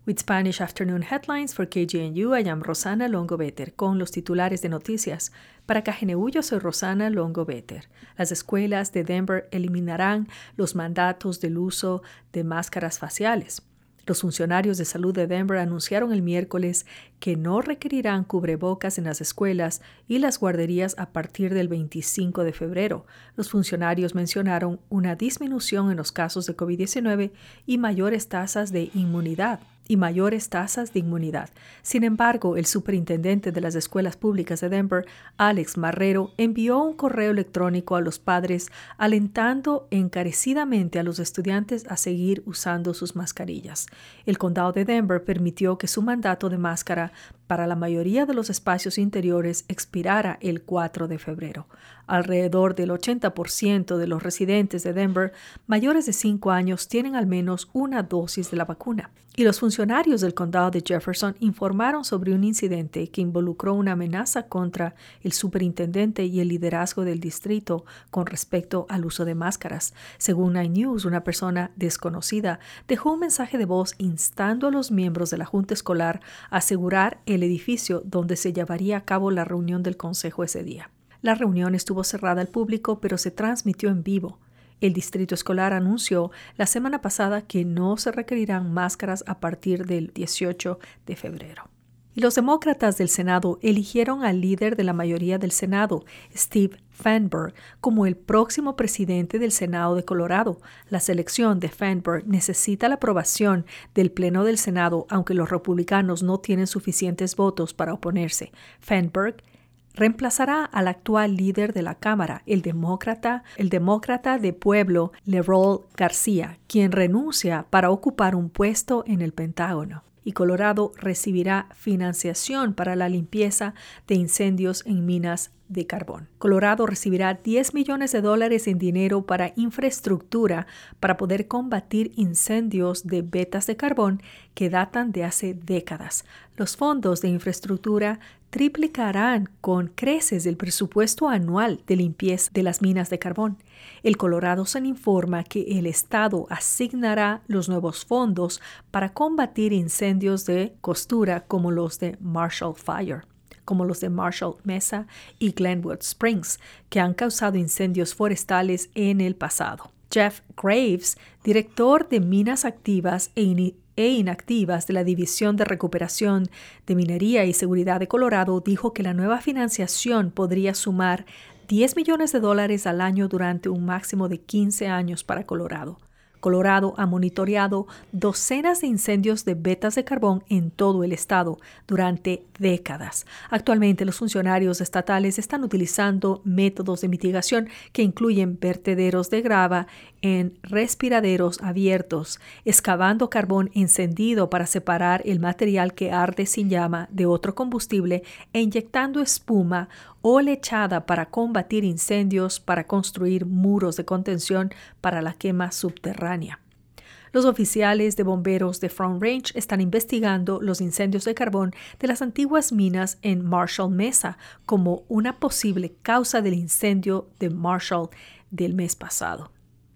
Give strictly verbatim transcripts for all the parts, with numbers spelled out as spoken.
With Spanish Afternoon Headlines for K G N U, I am Rosana Longo-Better con los titulares de noticias. Para K G N U, yo soy Rosana Longo-Better. Las escuelas de Denver eliminarán los mandatos del uso de máscaras faciales. Los funcionarios de salud de Denver anunciaron el miércoles que no requerirán cubrebocas en las escuelas y las guarderías a partir del veinticinco de febrero. Los funcionarios mencionaron una disminución en los casos de COVID diecinueve y mayores tasas de inmunidad. y mayores tasas de inmunidad. Sin embargo, el superintendente de las escuelas públicas de Denver, Alex Marrero, envió un correo electrónico a los padres alentando encarecidamente a los estudiantes a seguir usando sus mascarillas. El condado de Denver permitió que su mandato de máscara para la mayoría de los espacios interiores expirara el cuatro de febrero. Alrededor del ochenta por ciento de los residentes de Denver mayores de cinco años tienen al menos una dosis de la vacuna. Y los funcionarios del condado de Jefferson informaron sobre un incidente que involucró una amenaza contra el superintendente y el liderazgo del distrito con respecto al uso de máscaras. Según Nine News, una persona desconocida dejó un mensaje de voz instando a los miembros de la junta escolar a asegurar el edificio donde se llevaría a cabo la reunión del consejo ese día. La reunión estuvo cerrada al público, pero se transmitió en vivo. El distrito escolar anunció la semana pasada que no se requerirán máscaras a partir del dieciocho de febrero. Y los demócratas del Senado eligieron al líder de la mayoría del Senado, Steve Feinberg, como el próximo presidente del Senado de Colorado. La selección de Feinberg necesita la aprobación del Pleno del Senado, aunque los republicanos no tienen suficientes votos para oponerse. Feinberg reemplazará al actual líder de la Cámara, el demócrata, el demócrata de Pueblo, Lerol García, quien renuncia para ocupar un puesto en el Pentágono. Y Colorado recibirá financiación para la limpieza de incendios en minas de carbón. Colorado recibirá diez millones de dólares en dinero para infraestructura para poder combatir incendios de vetas de carbón que datan de hace décadas. Los fondos de infraestructura triplicarán con creces el presupuesto anual de limpieza de las minas de carbón. El Colorado Sun informa que el Estado asignará los nuevos fondos para combatir incendios de costura como los de Marshall Fire, como los de Marshall Mesa y Glenwood Springs, que han causado incendios forestales en el pasado. Jeff Graves, director de Minas Activas e, in- e Inactivas de la División de Recuperación de Minería y Seguridad de Colorado, dijo que la nueva financiación podría sumar diez millones de dólares al año durante un máximo de quince años para Colorado. Colorado ha monitoreado docenas de incendios de vetas de carbón en todo el estado durante décadas. Actualmente, los funcionarios estatales están utilizando métodos de mitigación que incluyen vertederos de grava en respiraderos abiertos, excavando carbón encendido para separar el material que arde sin llama de otro combustible e inyectando espuma o lechada para combatir incendios, para construir muros de contención para la quema subterránea. Los oficiales de bomberos de Front Range están investigando los incendios de carbón de las antiguas minas en Marshall Mesa como una posible causa del incendio de Marshall del mes pasado.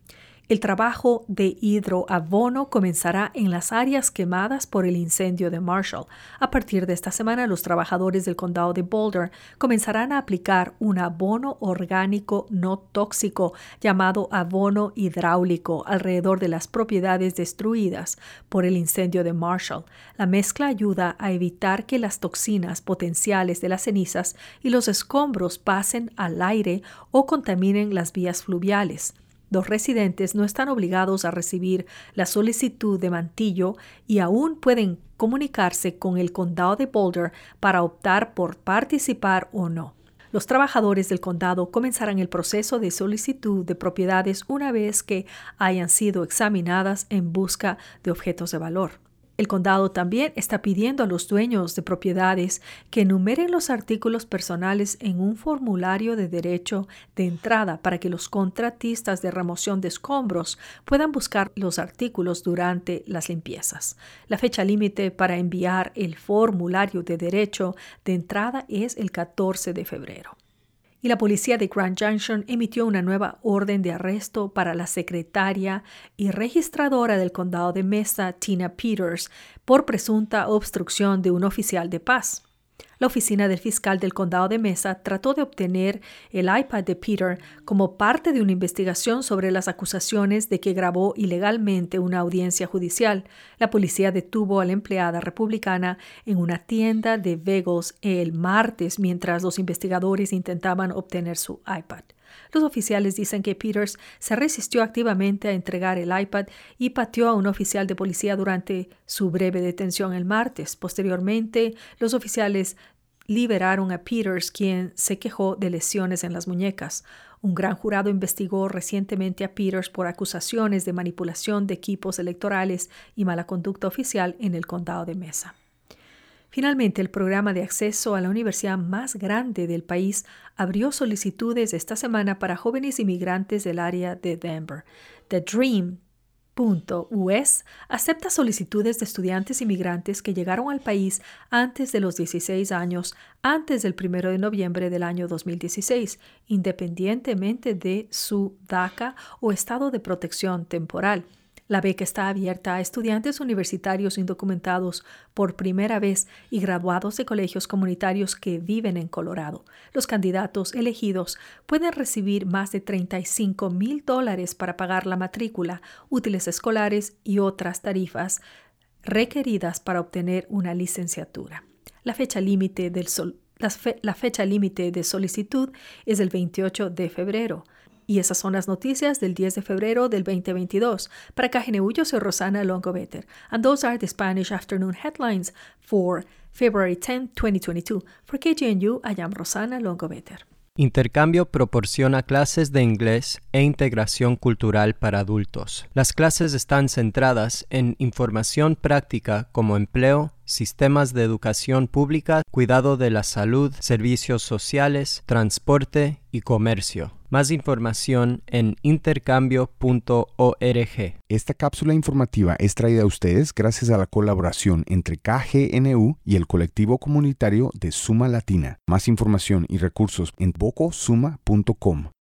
El trabajo de hidroabono comenzará en las áreas quemadas por el incendio de Marshall. A partir de esta semana, los trabajadores del condado de Boulder comenzarán a aplicar un abono orgánico no tóxico llamado abono hidráulico alrededor de las propiedades destruidas por el incendio de Marshall. La mezcla ayuda a evitar que las toxinas potenciales de las cenizas y los escombros pasen al aire o contaminen las vías fluviales. Los residentes no están obligados a recibir la solicitud de mantillo y aún pueden comunicarse con el condado de Boulder para optar por participar o no. Los trabajadores del condado comenzarán el proceso de solicitud de propiedades una vez que hayan sido examinadas en busca de objetos de valor. El condado también está pidiendo a los dueños de propiedades que enumeren los artículos personales en un formulario de derecho de entrada para que los contratistas de remoción de escombros puedan buscar los artículos durante las limpiezas. La fecha límite para enviar el formulario de derecho de entrada es el catorce de febrero. Y la policía de Grand Junction emitió una nueva orden de arresto para la secretaria y registradora del condado de Mesa, Tina Peters, por presunta obstrucción de un oficial de paz. La oficina del fiscal del condado de Mesa trató de obtener el iPad de Peter como parte de una investigación sobre las acusaciones de que grabó ilegalmente una audiencia judicial. La policía detuvo a la empleada republicana en una tienda de bagels el martes mientras los investigadores intentaban obtener su iPad. Los oficiales dicen que Peters se resistió activamente a entregar el iPad y pateó a un oficial de policía durante su breve detención el martes. Posteriormente, los oficiales liberaron a Peters, quien se quejó de lesiones en las muñecas. Un gran jurado investigó recientemente a Peters por acusaciones de manipulación de equipos electorales y mala conducta oficial en el condado de Mesa. Finalmente, el programa de acceso a la universidad más grande del país abrió solicitudes esta semana para jóvenes inmigrantes del área de Denver. The Dream punto U S acepta solicitudes de estudiantes inmigrantes que llegaron al país antes de los dieciséis años, antes del primero de noviembre del año dos mil dieciséis, independientemente de su DACA o estado de protección temporal. La beca está abierta a estudiantes universitarios indocumentados por primera vez y graduados de colegios comunitarios que viven en Colorado. Los candidatos elegidos pueden recibir más de treinta y cinco mil dólares para pagar la matrícula, útiles escolares y otras tarifas requeridas para obtener una licenciatura. La fecha límite del sol, la fe, la fecha límite de solicitud es el veintiocho de febrero. Y esas son las noticias del diez de febrero del veinte veintidós. Para K G N U, yo soy Rosana Longo-Better. And those are the Spanish afternoon headlines for February tenth, twenty twenty-two. For K G N U, I am Rosana Longo-Better. Intercambio proporciona clases de inglés e integración cultural para adultos. Las clases están centradas en información práctica como empleo, sistemas de educación pública, cuidado de la salud, servicios sociales, transporte y comercio. Más información en intercambio punto org. Esta cápsula informativa es traída a ustedes gracias a la colaboración entre K G N U y el colectivo comunitario de Suma Latina. Más información y recursos en boco suma punto com.